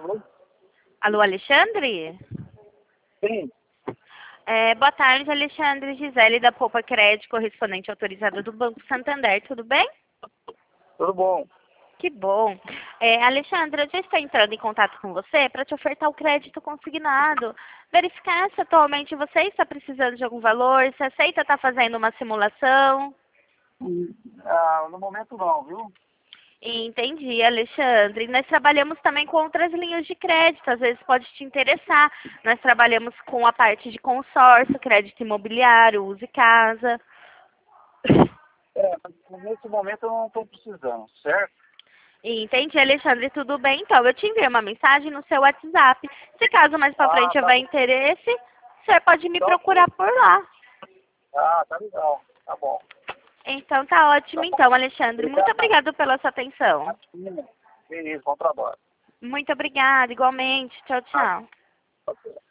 Alô, Alexandre? Sim. Boa tarde, Alexandre. Gisele da Poupa Crédito, correspondente autorizada do Banco Santander. Tudo bem? Tudo bom. Que bom. Alexandre, eu já estou entrando em contato com você para te ofertar o crédito consignado. Verificar se atualmente você está precisando de algum valor, se aceita estar fazendo uma simulação. No momento não, viu? Entendi, Alexandre. Nós trabalhamos também com outras linhas de crédito, às vezes pode te interessar. Nós trabalhamos com a parte de consórcio, crédito imobiliário, uso e casa. Mas nesse momento eu não estou precisando, certo? Entendi, Alexandre, tudo bem? Então, eu te enviei uma mensagem no seu WhatsApp. Se caso mais pra frente Tá houver bom. interesse, você pode me Tá procurar ok. por lá. Tá legal. Tá bom. Então, tá ótimo Tá bom. então, Alexandre. Muito Obrigado. obrigado pela sua atenção. Beleza, bom trabalho. Muito obrigada, igualmente. Tchau, Tá. tchau. Ok.